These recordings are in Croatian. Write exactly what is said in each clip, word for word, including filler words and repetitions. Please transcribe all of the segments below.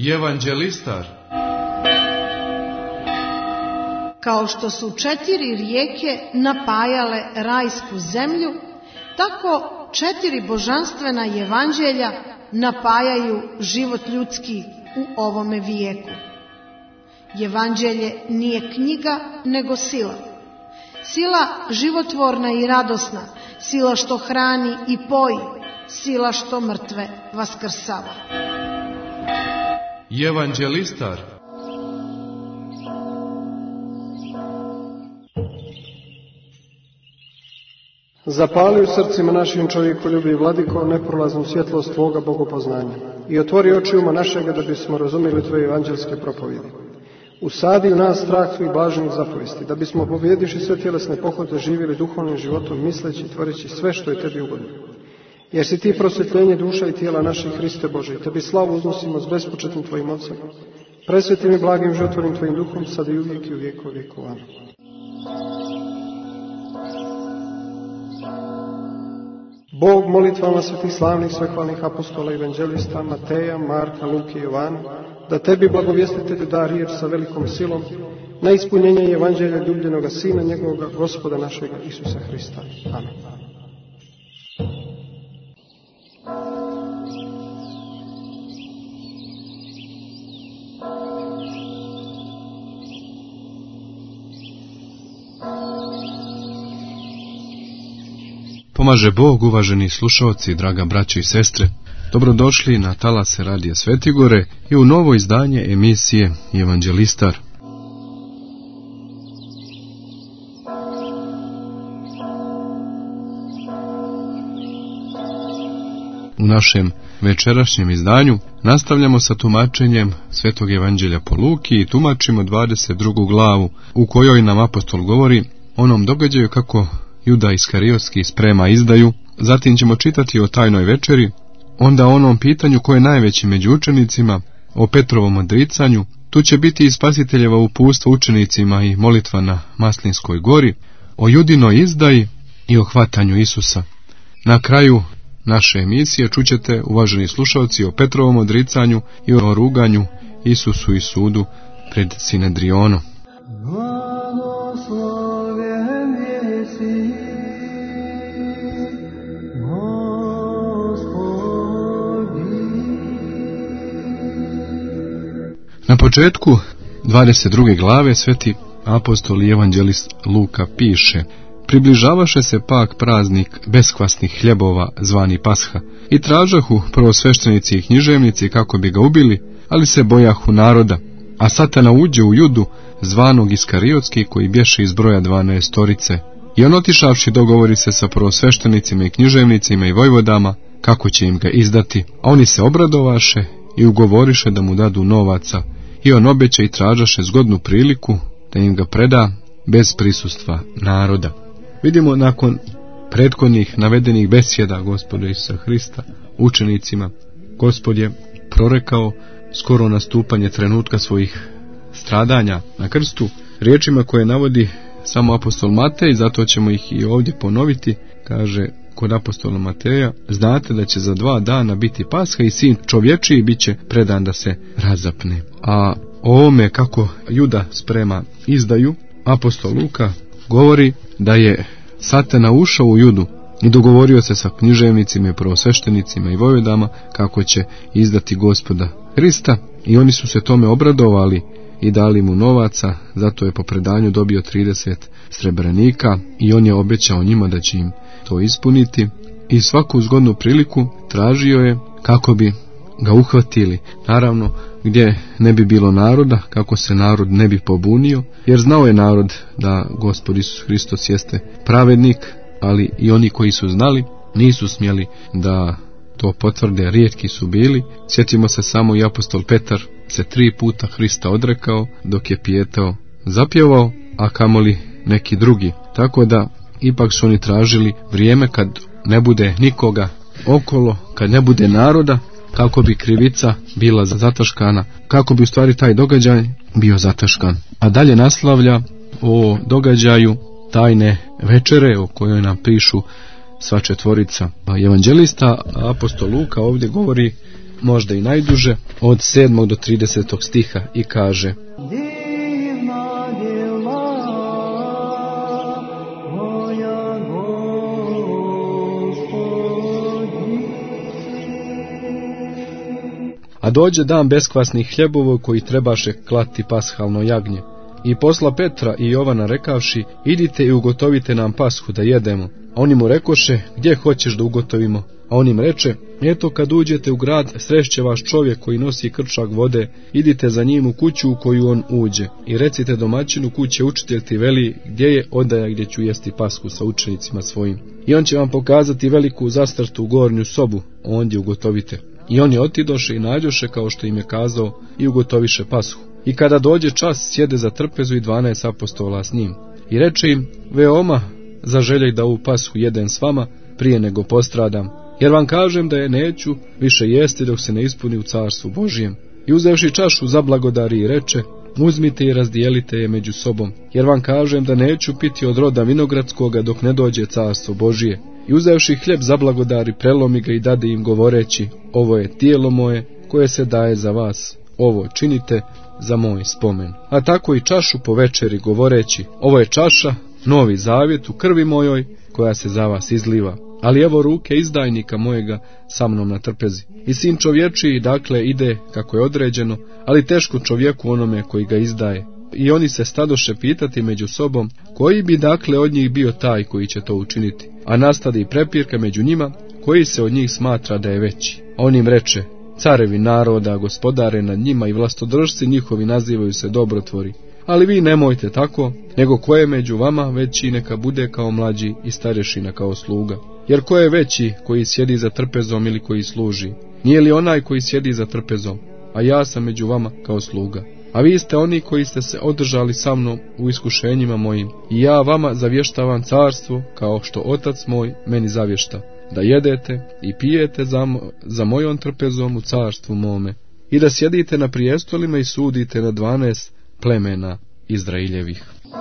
Evanđelistar. Kao što su četiri rijeke napajale rajsku zemlju, tako četiri božanstvena evanđelja napajaju život ljudski u ovome vijeku. Evanđelje nije knjiga, nego sila. Sila životvorna i radosna, sila što hrani i poji, sila što mrtve vaskrsava. Evanđelistar. Zapali u srcima našim čovjekoljubi, Vladiko, neprolaznu svjetlost Tvoga bogopoznanja i otvori oči uma našega da bismo razumjeli Tvoje evanđelske propovjedi. Usadi u nas strah Tvojih blaženih zapovesti, da bismo pobjediši sve tjelesne pohote živjeli duhovnim životom, misleći i tvoreći sve što je Tebi ugodno. Jer si Ti prosvjetljenje duša i tijela naših, Hriste Bože, i Tebi slavu uznosimo s bespočetnim Tvojim ocem, presvetim i blagim životvornim Tvojim duhom, sad i uvijek i u vijekov vjekova. Bog molitvama svetih slavnih svehvalnih apostola, evanđelista Mateja, Marka, Luke i Jovana, da Tebi, blagovjestitelju, da riječ sa velikom silom na ispunjenje evanđelja ljubljenoga Sina njegovoga, Gospoda našega Isusa Hrista. Amen. Pomaže Bog, uvaženi slušalci, draga braće i sestre. Dobrodošli na talase Radija Svetigore i u novo izdanje emisije Evanđelistar. U našem večerašnjem izdanju nastavljamo sa tumačenjem Svetog Evanđelja po Luki i tumačimo dvadeset drugu glavu, u kojoj nam apostol govori onom događaju kako Juda Iskariotski sprema izdaju. Zatim ćemo čitati o tajnoj večeri, onda o onom pitanju koje je najveći među učenicima, o Petrovom odricanju. Tu će biti i Spasiteljeva upustva učenicima i molitva na Maslinskoj gori, o Judinoj izdaji i o hvatanju Isusa. Na kraju naše emisije čućete, uvaženi slušalci, o Petrovom odricanju i o ruganju Isusu i sudu pred Sinedrionom. Na početku dvadeset druge glave sveti apostol i evanđelist Luka piše: Približavaše se pak praznik beskvasnih hljebova zvani Pasha, i tražahu prvosveštenici i književnici kako bi ga ubili, ali se bojahu naroda. A Satana uđe u Judu, zvanog Iskariotski, koji bješe iz broja dvanaestorice. I on, otišavši, dogovori se sa prvosveštenicima i književnicima i vojvodama kako će im ga izdati, a oni se obradovaše i ugovoriše da mu dadu novaca, i on obeća i tražaše zgodnu priliku da im ga preda bez prisustva naroda. Vidimo, nakon prethodnih navedenih besjeda Gospoda Isusa Hrista učenicima, Gospod je prorekao skoro nastupanje trenutka svojih stradanja na krstu riječima koje navodi samo apostol Matej, zato ćemo ih i ovdje ponoviti. Kaže kod apostola Mateja: znate da će za dva dana biti Pasha i sin čovječiji bit će predan da se razapne. A o ovome kako Juda sprema izdaju, apostol Luka govori da je Satana ušao u Judu i dogovorio se sa književnicima i prvosveštenicima i vojvodama kako će izdati Gospoda Hrista, i oni su se tome obradovali i dali mu novaca. Zato je po predanju dobio trideset srebrenika i on je obećao njima da će im to ispuniti, i svaku zgodnu priliku tražio je kako bi ga uhvatili, naravno gdje ne bi bilo naroda, kako se narod ne bi pobunio, jer znao je narod da Gospod Isus Hristos jeste pravednik, ali i oni koji su znali nisu smjeli da to potvrde, rijetki su bili. Sjetimo se samo i apostol Petar se tri puta Hrista odrekao dok je pijetao zapjevao, a kamoli neki drugi. Tako da ipak su oni tražili vrijeme kad ne bude nikoga okolo, kad ne bude naroda, kako bi krivica bila zataškana, kako bi u stvari taj događaj bio zataškan. A dalje naslavlja o događaju tajne večere o kojoj nam pišu sva četvorica evanđelista. Apostol Luka ovdje govori možda i najduže, od sedmog do tridesetog stiha i kaže: A dođe dan beskvasnih hljebova koji trebaše klati pashalno jagnje. I posla Petra i Jovana rekavši: idite i ugotovite nam pashu da jedemo. A oni mu rekoše: gdje hoćeš da ugotovimo? A on im reče: eto, kad uđete u grad, srešće vaš čovjek koji nosi krčak vode, idite za njim u kuću u koju on uđe. I recite domaćinu kuće: učitelj ti veli, gdje je odaja gdje ću jesti pashu sa učenicima svojim. I on će vam pokazati veliku zastrtu gornju sobu, ondje ugotovite. I oni otidoše i nađoše kao što im je kazao i ugotoviše pashu. I kada dođe čas, sjede za trpezu i dvanaest apostola s njim. I reče im: veoma zaželjej da ovu pashu jedem s vama prije nego postradam, jer vam kažem da je neću više jesti dok se ne ispuni u carstvu Božijem. I uzevši čašu zablagodari i reče: uzmite i razdijelite je među sobom, jer vam kažem da neću piti od roda vinogradskoga dok ne dođe carstvo Božije. I uzevši hljeb zablagodari, prelomi ga i dade im govoreći: ovo je tijelo moje koje se daje za vas, ovo činite za moj spomen. A tako i čašu po večeri govoreći: ovo je čaša, novi zavjet u krvi mojoj koja se za vas izliva. Ali evo ruke izdajnika mojega sa mnom na trpezi. I sin čovječiji dakle ide kako je određeno, ali teško čovjeku onome koji ga izdaje. I oni se stadoše pitati među sobom koji bi dakle od njih bio taj koji će to učiniti. A nastade i prepirka među njima, koji se od njih smatra da je veći. A on im reče: carevi naroda, gospodare nad njima i vlastodržci njihovi nazivaju se dobrotvori. Ali vi nemojte tako, nego ko je među vama veći neka bude kao mlađi i starešina kao sluga. Jer ko je veći koji sjedi za trpezom ili koji služi? Nije li onaj koji sjedi za trpezom? A ja sam među vama kao sluga. A vi ste oni koji ste se održali sa mnom u iskušenjima mojim. I ja vama zavještavam carstvo kao što otac moj meni zavješta, da jedete i pijete za, za mojom trpezom u carstvu mome. I da sjedite na prijestolima i sudite na dvanaest plemena Izraeljevih.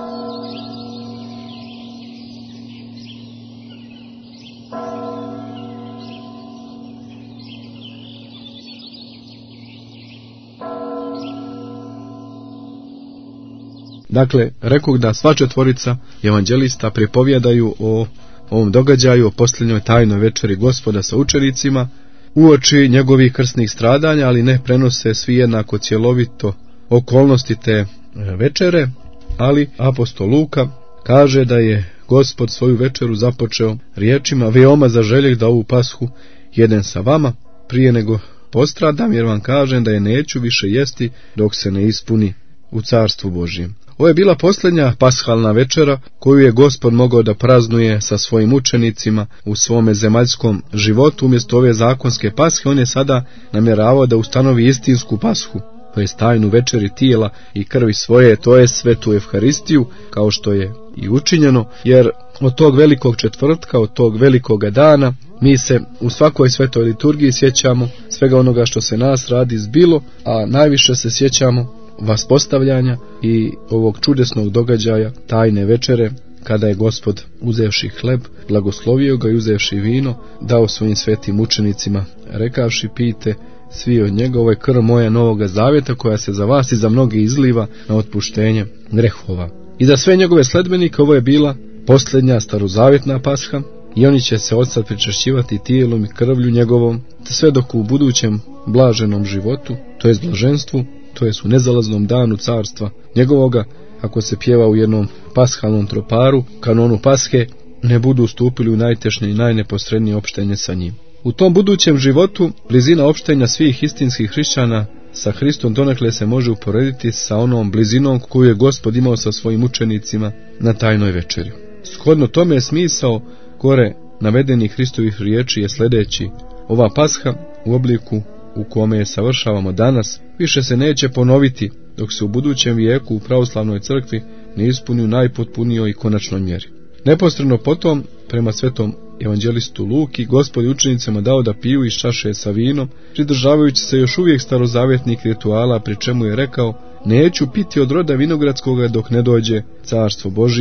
Dakle, rekoh da sva četvorica evanđelista pripovjedaju o ovom događaju, o posljednjoj tajnoj večeri Gospoda sa učenicima, uoči njegovih krsnih stradanja, ali ne prenose svi jednako cjelovito okolnosti te večere, ali apostol Luka kaže da je Gospod svoju večeru započeo riječima: veoma zaželjeh da ovu pashu jedem sa vama prije nego postradam, jer vam kažem da je neću više jesti dok se ne ispuni u carstvu Božijem. Ovo je bila posljednja pashalna večera koju je Gospod mogao da praznuje sa svojim učenicima u svome zemaljskom životu. Umjesto ove zakonske pashe on je sada namjeravao da ustanovi istinsku pashu, to je tajnu večeri tijela i krvi svoje, to je svetu Evharistiju, kao što je i učinjeno, jer od tog velikog četvrtka, od tog velikoga dana, mi se u svakoj svetoj liturgiji sjećamo svega onoga što se nas radi zbilo, a najviše se sjećamo vaspostavljanja i ovog čudesnog događaja tajne večere, kada je Gospod, uzevši hleb, blagoslovio ga i uzevši vino, dao svojim svetim učenicima, rekavši: pijte svi od njega, ovo je krv moja novoga zavjeta koja se za vas i za mnoge izliva na otpuštenje grehova. I za sve njegove sledbenike ovo je bila posljednja starozavjetna pasha, i oni će se odsad pričešćivati tijelom i krvlju njegovom, sve dok u budućem blaženom životu, to jest blaženstvu, to jest u nezalaznom danu carstva njegovoga, ako se pjeva u jednom pashalnom troparu, kanonu pashe, ne budu stupili u najtešnje i najneposrednije opštenje sa njim. U tom budućem životu blizina opštenja svih istinskih hrišćana sa Hristom donekle se može uporediti sa onom blizinom koju je Gospod imao sa svojim učenicima na tajnoj večeri. Shodno tome je smisao gore navedenih Hristovih riječi je sljedeći: ova pasha u obliku u kome je savršavamo danas više se neće ponoviti dok se u budućem vijeku u pravoslavnoj crkvi ne ispuni u najpotpunijoj i konačnoj mjeri. Neposredno potom, prema svetom evanđelistu Luki, Gospod je učenicima dao da piju iz čaše sa vinom, pridržavajući se još uvijek starozavjetnih rituala, pri čemu je rekao: neću piti od roda vinogradskoga dok ne dođe carstvo Božije.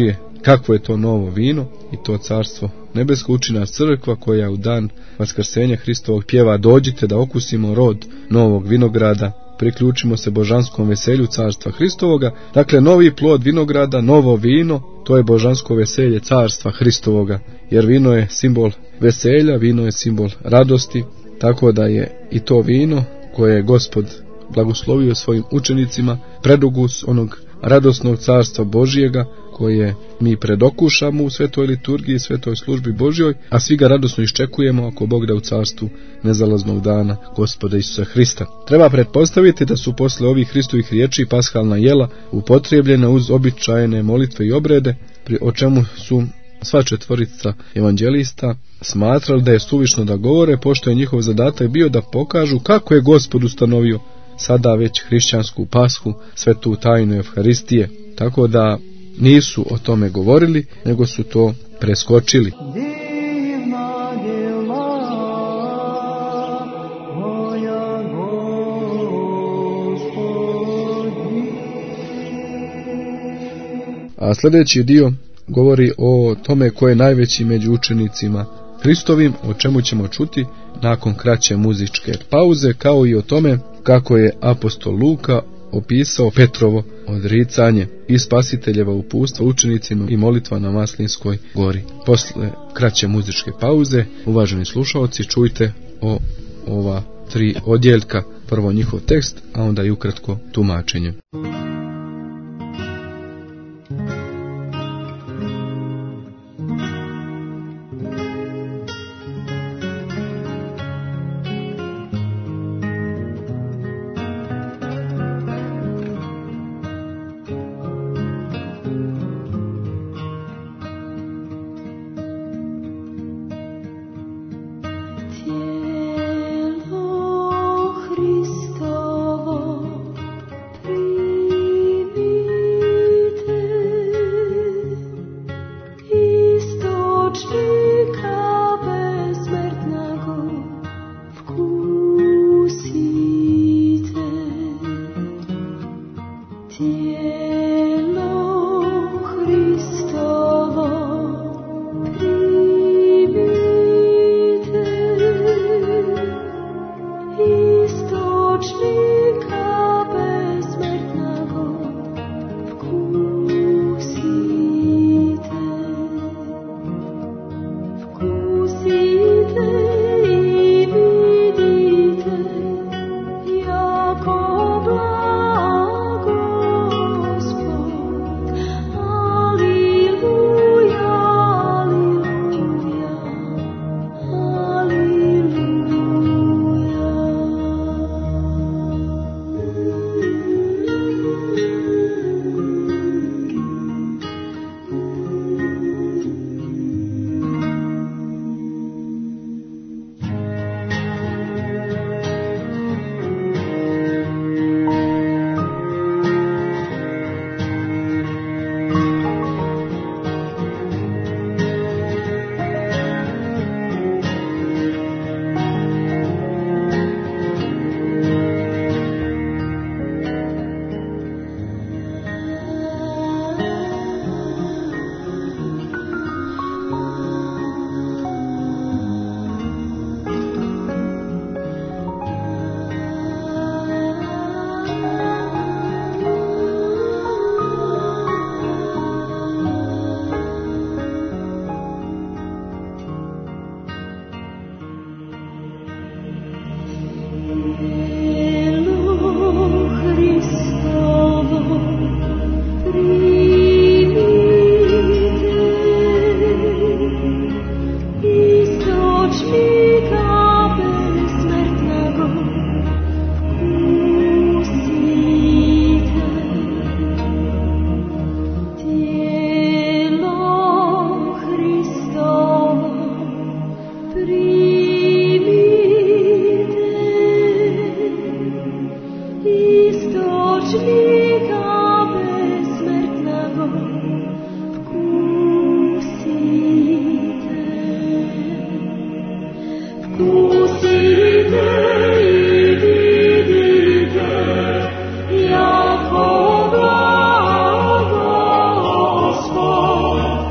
kakvo je to novo vino i to carstvo nebesko. Uči nas crkva koja u dan vaskrsenja Hristovog pjeva: dođite da okusimo rod novog vinograda, priključimo se božanskom veselju carstva Hristovoga. Dakle, novi plod vinograda, novo vino, to je božansko veselje carstva Hristovoga, jer vino je simbol veselja, vino je simbol radosti, tako da je i to vino koje je Gospod blagoslovio svojim učenicima predugus onog radosnog carstva Božijega koje mi predokušamo u svetoj liturgiji, svetoj službi Božjoj, a svi ga radosno iščekujemo ako Bog da u carstvu nezalaznog dana Gospoda Isusa Hrista. Treba pretpostaviti da su posle ovih Hristovih riječi pashalna jela upotrijebljena uz običajne molitve i obrede, o čemu su sva četvorica evanđelista smatrali da je suvišno da govore, pošto je njihov zadatak bio da pokažu kako je Gospod ustanovio sada već hrišćansku pashu, svetu tajnu Evharistije, tako da nisu o tome govorili, nego su to preskočili. A sljedeći dio govori o tome ko je najveći među učenicima Hristovim, o čemu ćemo čuti nakon kraće muzičke pauze, kao i o tome kako je apostol Luka opisao Petrovo odricanje i spasiteljeva upustva učenicima i molitva na Maslinskoj gori. Posle kraće muzičke pauze, uvaženi slušalci, čujte o ova tri odjeljka, prvo njihov tekst, a onda i ukratko tumačenje. Jako Gospod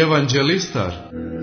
Evanđelistar.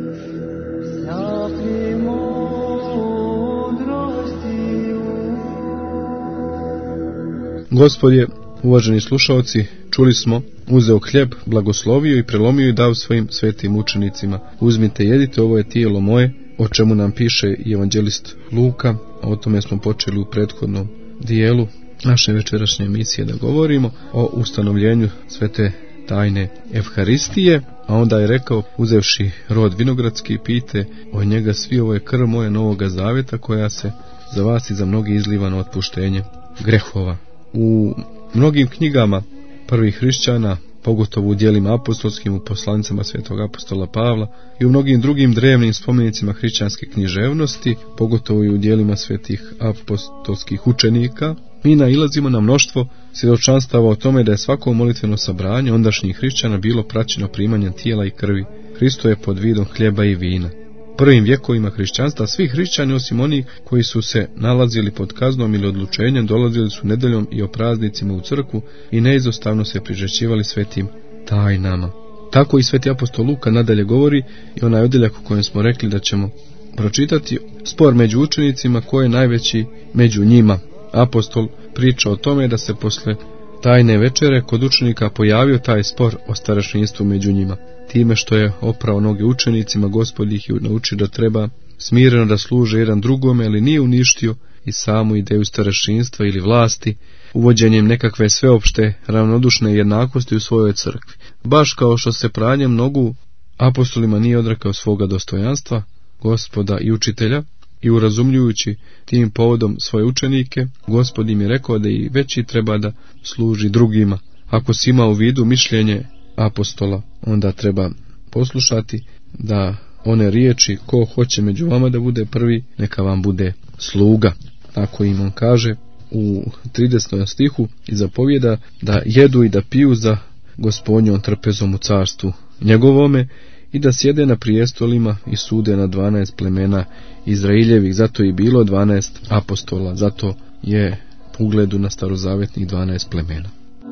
Gospod je, uvaženi slušalci, čuli smo, uzeo hljeb, blagoslovio i prelomio i dao svojim svetim učenicima. Uzmite, jedite, ovo je tijelo moje, o čemu nam piše i evanđelist Luka, a o tome smo počeli u prethodnom dijelu naše večerašnje emisije da govorimo o ustanovljenju svete tajne Evharistije, a onda je rekao, uzevši rod vinogradski, pijte od njega svi, ovo je krv moje novoga zavjeta koja se za vas i za mnogi izliva na otpuštenje grehova. U mnogim knjigama prvih hrišćana, pogotovo u djelima apostolskim, u poslanicama svetog apostola Pavla i u mnogim drugim drevnim spomenicima hrišćanske književnosti, pogotovo i u djelima svetih apostolskih učenika, mi nailazimo na mnoštvo svjedočanstava o tome da je svako molitveno sabranje ondašnjih hrišćana bilo praćeno primanjem tijela i krvi Hristove pod vidom hljeba i vina. U prvim vjekovima hrišćanstva svi hrišćani, osim onih koji su se nalazili pod kaznom ili odlučenjem, dolazili su nedeljom i o praznicima u crkvu i neizostavno se prižećivali svetim tajnama. Tako i sveti apostol Luka nadalje govori i onaj odjeljak u kojem smo rekli da ćemo pročitati, spor među učenicima ko je najveći među njima. Apostol priča o tome da se posle tajne večere kod učenika pojavio taj spor o starešinstvu među njima. Time što je oprao noge učenicima, Gospod ih je naučio da treba smireno da služe jedan drugome, ali nije uništio i samu ideju starešinstva ili vlasti, uvođenjem nekakve sveopšte ravnodušne jednakosti u svojoj crkvi. Baš kao što se pranjem nogu apostolima nije odrekao svoga dostojanstva, Gospoda i učitelja, i urazumljujući tim povodom svoje učenike, Gospod im je rekao da i veći treba da služi drugima. Ako si ima u vidu mišljenje apostola, onda treba poslušati da one riječi, ko hoće među vama da bude prvi, neka vam bude sluga. Tako im on kaže u tridesetom stihu i zapovjeda da jedu i da piju za Gospodnjom trpezom u carstvu njegovome i da sjede na prijestolima i sude na dvanaest plemena Izraeljevih. Zato i bilo dvanaest apostola, zato je po ugledu na starozavetnih dvanaest plemena.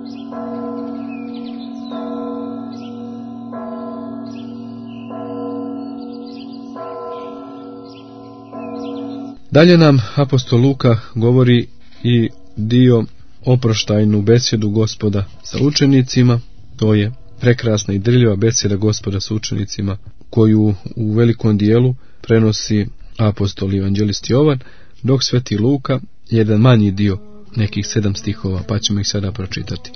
Dalje nam apostol Luka govori i dio oproštajnu besjedu Gospoda sa učenicima. To je prekrasna i dirljiva besjeda Gospoda sa učenicima, koju u velikom dijelu prenosi apostol i evanđelist Jovan, dok sveti Luka jedan manji dio, nekih sedam stihova, pa ćemo ih sada pročitati.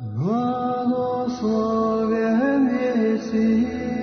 Blagosloven jesi,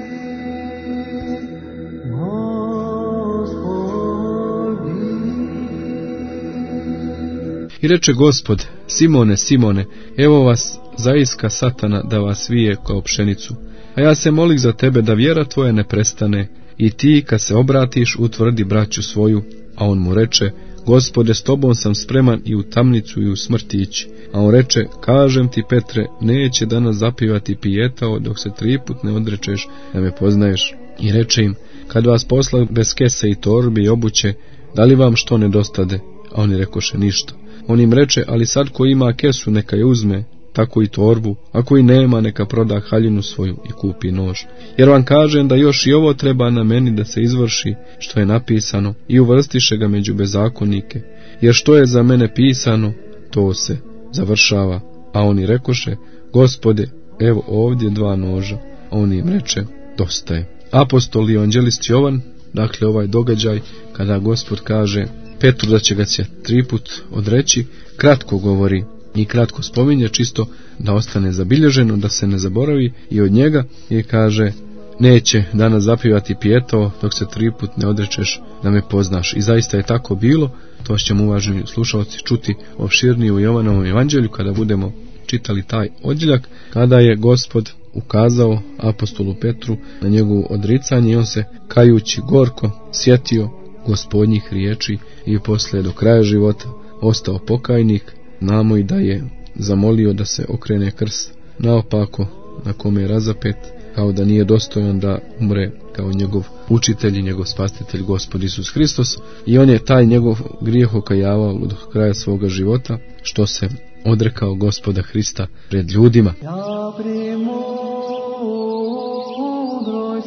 I reče Gospod, Simone, Simone, evo vas zaiska satana da vas vije kao pšenicu, a ja se molim za tebe da vjera tvoja ne prestane, i ti kad se obratiš utvrdi braću svoju. A on mu reče, Gospode, s tobom sam spreman i u tamnicu i u smrt ići. A on reče, kažem ti Petre, neće danas zapivati pijetao dok se tri put ne odrečeš da me poznaješ. I reče im, kad vas posla bez kese i torbi i obuće, da li vam što nedostade? A oni rekoše, ništa. On im reče, ali sad ko ima kesu neka je uzme, tako i torbu, a koji nema neka proda haljinu svoju i kupi nož. Jer vam kažem da još i ovo treba na meni da se izvrši što je napisano i uvrstiše ga među bezakonike, jer što je za mene pisano, to se završava. A oni rekoše, Gospode, evo ovdje dva noža. A on im reče, dosta je. Apostol i evanđelist Jovan, dakle ovaj događaj kada Gospod kaže Petru da će ga se tri put odreći, kratko govori i kratko spominje, čisto da ostane zabilježeno, da se ne zaboravi i od njega, i kaže, neće danas zapivati pijetao dok se tri put ne odrečeš da me poznaš. I zaista je tako bilo, to ćemo uvaženi slušalci čuti opširnije u Jovanovom evanđelju kada budemo čitali taj odjeljak, kada je Gospod ukazao apostolu Petru na njegovo odricanje i on se kajući gorko sjetio Gospodnjih riječi i poslije do kraja života ostao pokajnik. Znamo i da je zamolio da se okrene krst naopako na kome je razapet, kao da nije dostojan da umre kao njegov učitelj i njegov spasitelj Gospod Isus Hristos, i on je taj njegov grijeh okajavao do kraja svoga života, što se odrekao Gospoda Hrista pred ljudima. ja primudrosti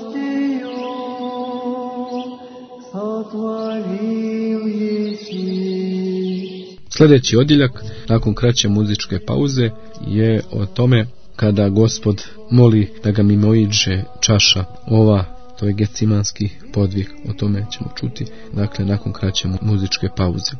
Sljedeći odjeljak, nakon kraće muzičke pauze, je o tome kada Gospod moli da ga mimoiđe čaša ova, to je Gecimanski podvig, o tome ćemo čuti, dakle, nakon kraće muzičke pauze.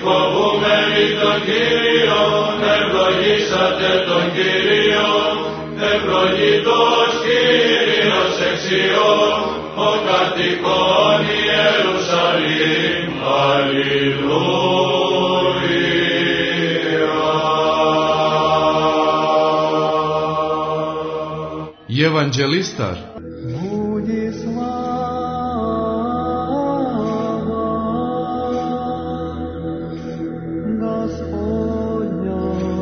Φοβούμενοι τον Κύριο, ευλογήσατε τον Κύριο, ευλογητός Κύριος εξιών, ο κατοικών Ιερουσαλήμ. Αλληλούια. Evanđelistar. Budi slava Gospodnja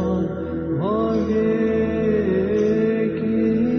vovijeki.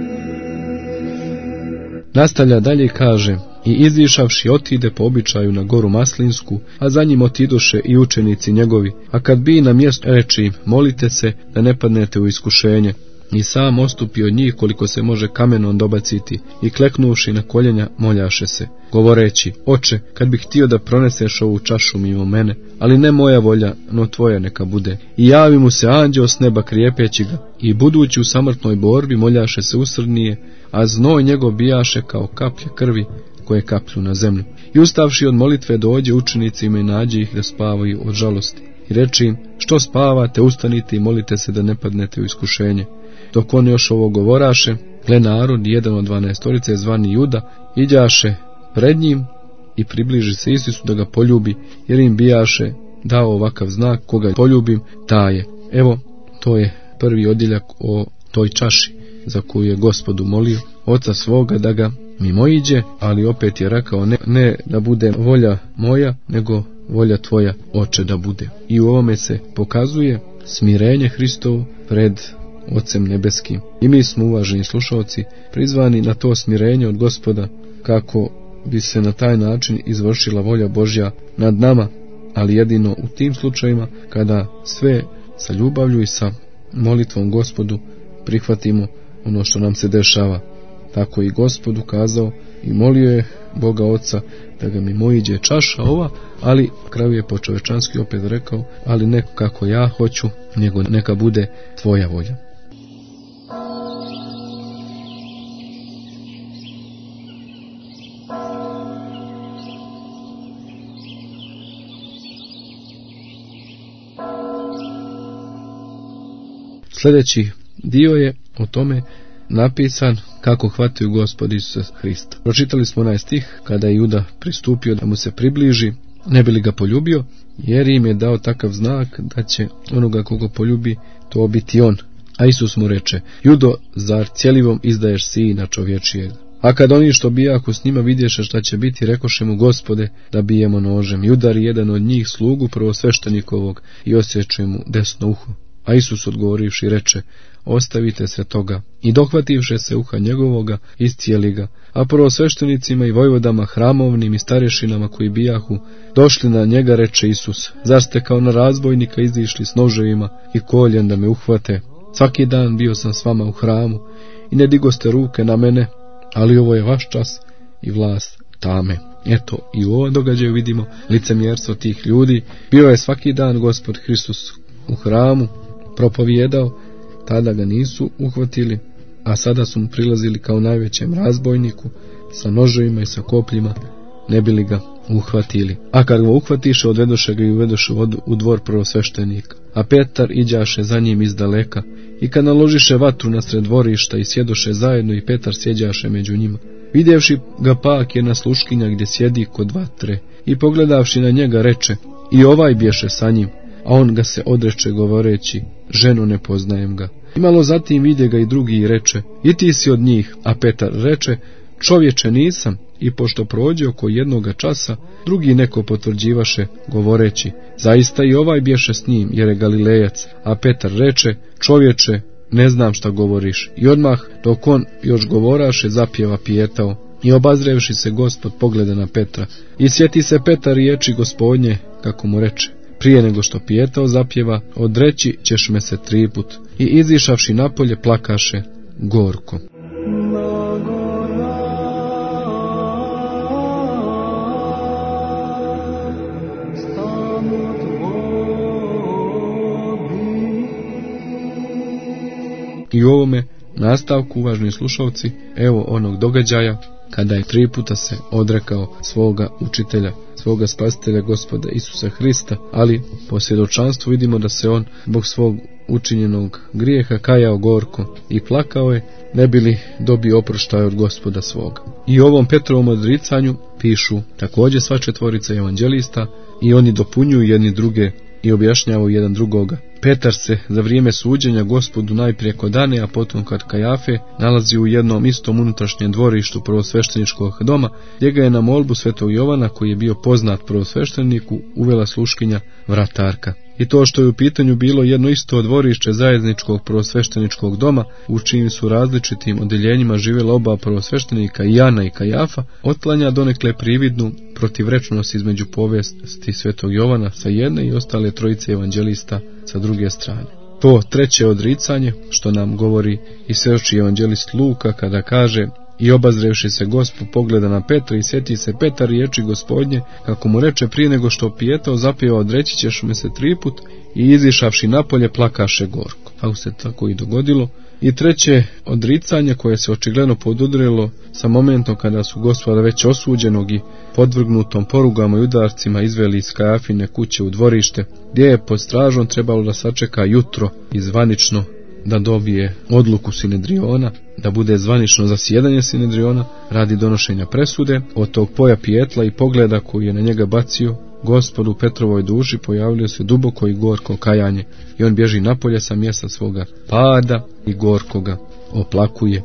Nastavlja dalje i kaže: i izišavši otide po običaju na goru Maslinsku, a za njim otidoše i učenici njegovi, a kad bi na mjestu reči im: molite se da ne padnete u iskušenje. I sam ostupi od njih koliko se može kamenom dobaciti i kleknuvši na koljenja moljaše se, govoreći: oče, kad bih htio da proneseš ovu čašu mimo mene, ali ne moja volja, no tvoja neka bude. I javi mu se anđeo s neba krijepeći ga, i budući u samrtnoj borbi moljaše se usrdnije, a znoj njegov bijaše kao kaplje krvi koje kaplju na zemlju. I ustavši od molitve dođe učenicima i nađe ih da spavaju od žalosti. I reči im: što spavate, ustanite i molite se da ne padnete u iskušenje. Dok on još ovo govoraše, gle narod, jedan od dvanaestorice zvani Juda, iđaše pred njim i približi se Isusu da ga poljubi, jer im bijaše dao ovakav znak: koga poljubim, taj je. Evo, to je prvi odjeljak o toj čaši za koju je Gospodu molio oca svoga da ga mimoiđe, ali opet je rekao: ne, ne da bude volja moja, nego volja tvoja, oče, da bude. I u ovome se pokazuje smirenje Hristovo pred Ocem nebeskim. I mi smo, uvaženi slušalci, prizvani na to smirenje od Gospoda, kako bi se na taj način izvršila volja Božja nad nama, ali jedino u tim slučajima kada sve sa ljubavlju i sa molitvom Gospodu prihvatimo ono što nam se dešava. Tako i Gospodu kazao i molio je Boga Oca da ga mimoiđe čaša ova, ali na kraju je po čovečanski opet rekao: ali ne kako ja hoću, nego neka bude tvoja volja. Sljedeći dio je o tome napisan kako hvataju Gospod Isusa Hrista. Pročitali smo onaj stih kada je Juda pristupio da mu se približi, ne bi li ga poljubio, jer im je dao takav znak da će onoga koga poljubi to biti on. A Isus mu reče: Judo, zar cjelivom izdaješ sina čovječijeg? A kad oni što bijahu s njima vidješe šta će biti, rekoše mu: Gospode, da bijemo nožem. I udari jedan od njih slugu prvosveštenikovog i osječe mu desno uho. A Isus odgovorivši reče: ostavite se toga. I dohvativše se uha njegovoga, iscijeli ga. A prvosveštenicima i vojvodama hramovnim i starešinama koji bijahu došli na njega, reče Isus: zar ste kao na razbojnika izišli s noževima i koljem da me uhvate? Svaki dan bio sam s vama u hramu i ne digoste ruke na mene, ali ovo je vaš čas i vlast tame. Eto, i u ovom događaju vidimo licemjerstvo tih ljudi. Bio je svaki dan Gospod Hristos u hramu, propovijedao, tada ga nisu uhvatili, a sada su mu prilazili kao najvećem razbojniku sa noževima i sa kopljima, ne bili ga uhvatili. A kad ga uhvatiše, odvedoše ga i uvedoše u dvor prvosveštenika. A Petar iđaše za njim iz daleka. I kad naložiše vatru nasred dvorišta i sjedoše zajedno, i Petar sjeđaše među njima. Vidjevši ga pak jedna sluškinja gdje sjedi kod vatre, i pogledavši na njega reče: i ovaj bješe sa njim. A on ga se odreče govoreći: ženo, ne poznajem ga. I malo zatim vidje ga i drugi i reče: i ti si od njih. A Petar reče: čovječe, nisam. I pošto prođe oko jednoga časa, drugi neko potvrđivaše govoreći: zaista i ovaj bješe s njim, jer je Galilejac. A Petar reče: čovječe, ne znam šta govoriš. I odmah, dok on još govoraše, zapjeva pijetao. I obazrevši se, Gospod pogleda na Petra. I sjeti se Petar riječi Gospodnje, kako mu reče: prije nego što pijetao zapjeva, odreći ćeš me se tri put. I izišavši napolje, plakaše gorko. I u ovome nastavku, uvaženi slušalci, evo onog događaja kada je tri puta se odrekao svoga učitelja, svoga spasitelja Gospoda Isusa Hrista, ali po svjedočanstvu vidimo da se on zbog svog učinjenog grijeha kajao gorko i plakao je, ne bi li dobio oproštaj od Gospoda svoga. I u ovom Petrovom odricanju pišu također sva četvorica evanđelista i oni dopunjuju jedni druge i objašnjavaju jedan drugoga. Petar se za vrijeme suđenja Gospodu najprije kod Ane, a potom kod Kajafe nalazi u jednom istom unutrašnjem dvorištu prvosvešteničkog doma, gdje ga je na molbu svetog Jovana, koji je bio poznat prvosvešteniku, uvela sluškinja vratarka. I to što je u pitanju bilo jedno isto dvorište zajedničkog prvosvešteničkog doma, u čijim su različitim odeljenjima živjela oba prvosveštenika, i Ana i Kajafa, otklanja donekle prividnu protivrečnost između povijesti svetog Jovana sa jedne i ostale trojice evanđelista sa druge strane. To treće odricanje, što nam govori i svjedoči evanđelist Luka kada kaže: i obazrevši se Gospod pogleda na Petra i sjeti se Petar riječi Gospodnje, kako mu reče prije nego što pijetao zapjeva odreći ćeš me se tri put, i izišavši napolje plakaše gorko. A se tako i dogodilo. I treće odricanje, koje se očigledno podudrilo sa momentom kada su Gospoda već osuđenog i podvrgnutom porugama i udarcima izveli iz Kajafine kuće u dvorište, gdje je pod stražom trebalo da sačeka jutro i zvanično da dobije odluku Sinedriona, da bude zvanično zasjedanje Sinedriona radi donošenja presude. Od tog poja pijetla i pogleda koji je na njega bacio Gospodu Petrovoj duši pojavljuje se duboko i gorko kajanje, i on bježi napolje sa mjesta svoga pada i gorko ga oplakuje.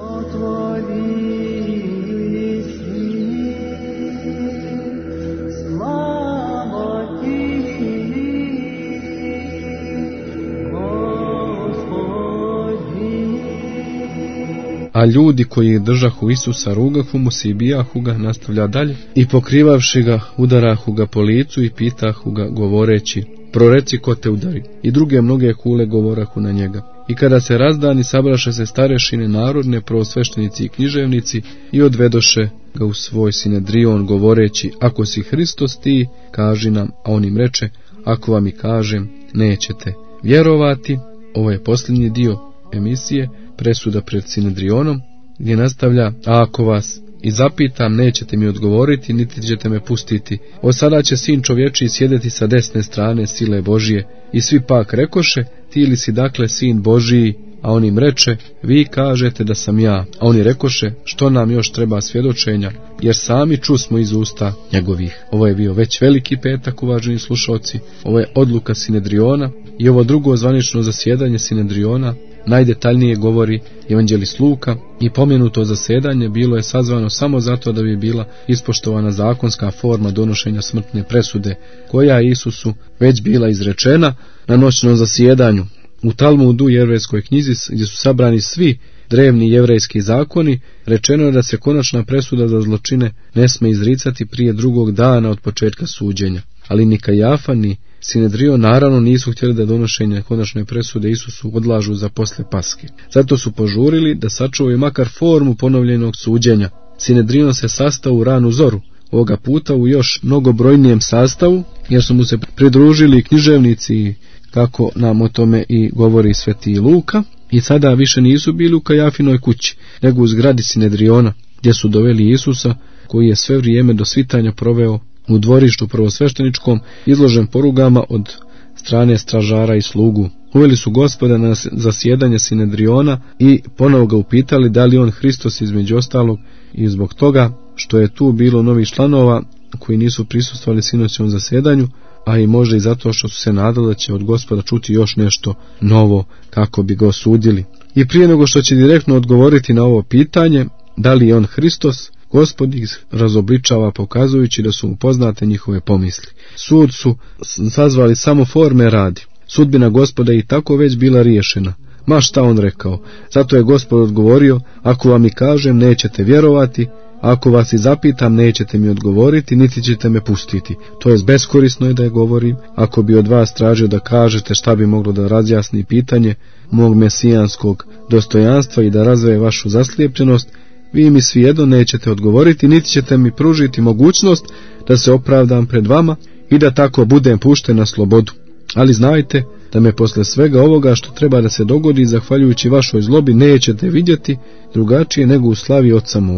A ljudi koji držahu Isusa rugahu mu se i bijahu ga, nastavlja dalje, i pokrivavši ga udarahu ga po licu i pitahu ga govoreći: proreci ko te udari. I druge mnoge kule govorahu na njega. I kada se razdani, sabraše se starešine narodne, prvosveštenici i književnici, i odvedoše ga u svoj Sinedrion govoreći: ako si Hristos ti, kaži nam. A on im reče: ako vam i kažem, nećete vjerovati. Ovo je posljednji dio emisije, presuda pred Sinedrionom, gdje nastavlja: a ako vas i zapitam, nećete mi odgovoriti, niti ćete me pustiti. Od sada će sin čovječiji sjedeti sa desne strane sile Božije. I svi pak rekoše: ti li si dakle sin Božiji? A on im reče: vi kažete da sam ja. A oni rekoše: što nam još treba svjedočenja, jer sami čusmo iz usta njegovih. Ovo je bio već veliki petak, uvaženi slušalci. Ovo je odluka Sinedriona, i ovo drugo zvanično zasjedanje Sinedriona najdetaljnije govori evanđelist Luka, i pomenuto zasjedanje bilo je sazvano samo zato da bi bila ispoštovana zakonska forma donošenja smrtne presude, koja je Isusu već bila izrečena na noćnom zasjedanju. U Talmudu, jevrejskoj knjizi, gdje su sabrani svi drevni jevrejski zakoni, rečeno je da se konačna presuda za zločine ne sme izricati prije drugog dana od početka suđenja. Ali ni Kajafa ni Sinedrion naravno nisu htjeli da donošenje konačne presude Isusu odlažu za posle Paske. Zato su požurili da sačuvaju makar formu ponovljenog suđenja. Sinedrion se sastao u ranu zoru, ovoga puta u još mnogobrojnijem sastavu, jer su mu se pridružili književnici, kako nam o tome i govori sveti Luka, i sada više nisu bili u Kajafinoj kući, nego u zgradi Sinedriona, gdje su doveli Isusa, koji je sve vrijeme do svitanja proveo u dvorištu prvosvešteničkom, izložen porugama od strane stražara i slugu. Uveli su Gospoda na zasjedanje Sinedriona i ponovo ga upitali da li on Hristos, između ostalog i zbog toga što je tu bilo novih članova koji nisu prisustvovali sinoćnom zasjedanju, a i možda i zato što su se nadali da će od Gospoda čuti još nešto novo kako bi ga osudili. I prije nego što će direktno odgovoriti na ovo pitanje, da li je on Hristos, Gospod ih razobličava pokazujući da su mu poznate njihove pomisli. Sud su sazvali samo forme radi. Sudbina Gospoda je i tako već bila riješena. Ma šta on rekao? Zato je Gospod odgovorio: ako vam i kažem, nećete vjerovati, ako vas i zapitam, nećete mi odgovoriti, niti ćete me pustiti. To je beskorisno je da je govorim. Ako bi od vas tražio da kažete šta bi moglo da razjasni pitanje mog mesijanskog dostojanstva i da razveje vašu zaslijepljenost, vi mi svijedno nećete odgovoriti, niti ćete mi pružiti mogućnost da se opravdam pred vama i da tako budem pušten na slobodu. Ali znajte da me posle svega ovoga što treba da se dogodi, zahvaljujući vašoj zlobi, nećete vidjeti drugačije nego u slavi Oca moga.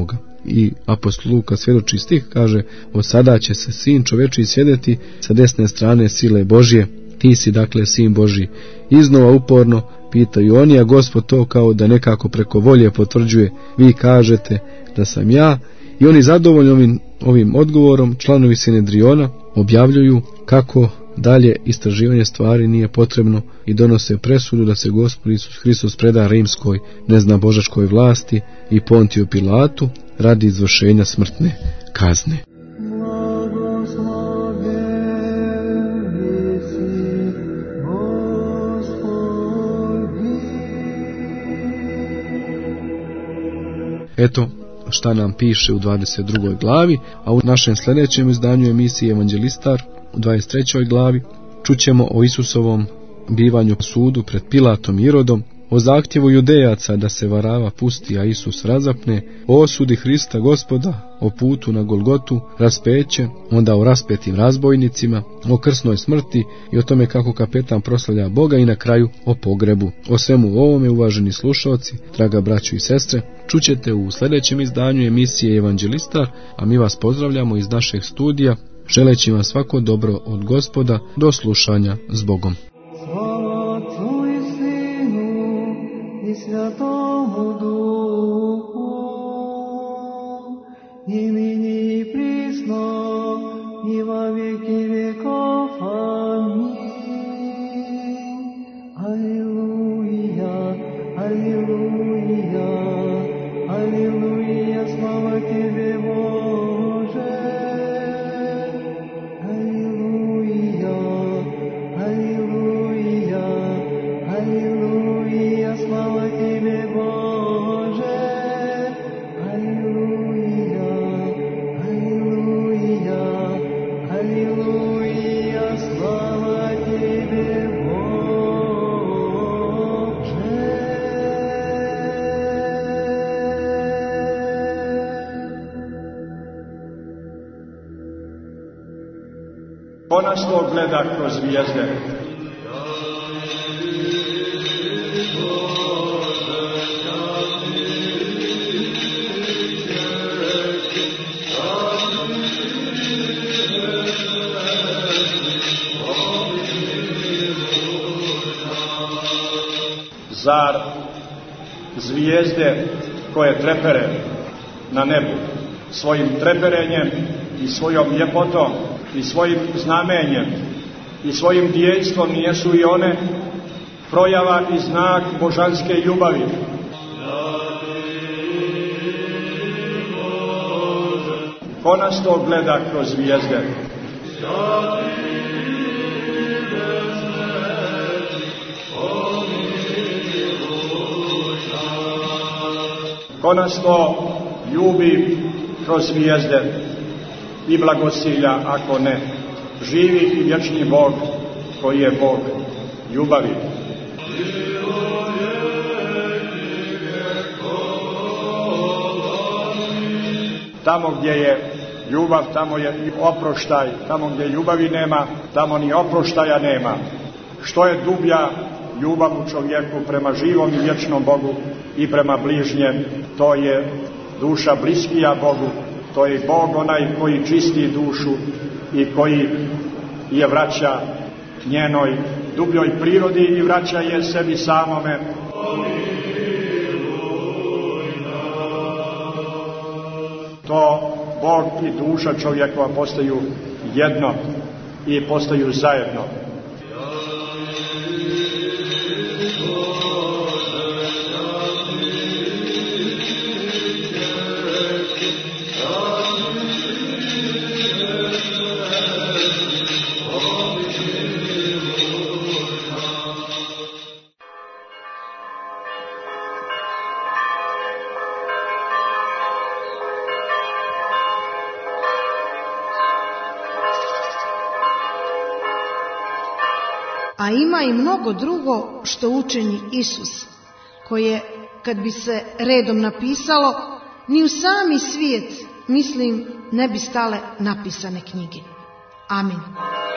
i apostol Luka svjedoči stih, kaže: od sada će se sin čovečiji sjedeti sa desne strane sile Božje. Ti si dakle sin Božji. Iznova uporno pitaju oni, a Gospod to kao da nekako preko volje potvrđuje: vi kažete da sam ja. I oni zadovoljni ovim, ovim odgovorom, članovi Sinedriona objavljuju kako dalje istraživanje stvari nije potrebno i donose presudu da se Gospod Isus Hristos preda rimskoj neznabožačkoj vlasti i Pontiju Pilatu radi izvršenja smrtne kazne. Eto šta nam piše u dvadeset drugoj glavi, a u našem sljedećem izdanju emisije Evanđelistar u dvadeset trećoj glavi čućemo o Isusovom bivanju sudu pred Pilatom i Irodom, o zahtjevu judejaca da se Varava pusti, a Isus razapne, o osudi Hrista Gospoda, o putu na Golgotu, raspeće, onda o raspetim razbojnicima, o krsnoj smrti i o tome kako kapetan proslavlja Boga i na kraju o pogrebu. O svemu ovome, uvaženi slušalci, draga braćo i sestre, čućete u sljedećem izdanju emisije Evanđelistar, a mi vas pozdravljamo iz našeg studija, želeći vam svako dobro od Gospoda. Do slušanja s Bogom. Святому Духу, и ныне и присно, и во веки веков. Аминь. Аллилуйя, аллилуйя, аллилуйя, слава Тебе, Боже. Аллилуйя, аллилуйя, аллилуйя, слава Тебе, Боже. Аллилуйя, аллилуйя, аллилуйя, слава Тебе, Боже. Ko nas to gleda kroz zvijezde? Zar zvijezde koje trepere na nebu svojim treperenjem i svojom ljepotom i svojim znamenjem i svojim djejstvom nijesu i one projava i znak božanske ljubavi? Ko nas to gleda kroz zvijezde? Ko nas to ljubi kroz zvijezde i blagosilja, ako ne živi i vječni Bog koji je Bog ljubavi? Tamo gdje je ljubav, tamo je i oproštaj. Tamo gdje ljubavi nema, tamo ni oproštaja nema. Što je dublja ljubav u čovjeku prema živom i vječnom Bogu i prema bližnjem, to je duša bliskija Bogu. To je Bog onaj koji čisti dušu i koji je vraća njenoj dubljoj prirodi i vraća je sebi samome. To Bog i duša čovjekova postaju jedno i postaju zajedno. A ima i mnogo drugo što učini Isus, koje, kad bi se redom napisalo, ni u sami svijet, mislim, ne bi stale napisane knjige. Amin.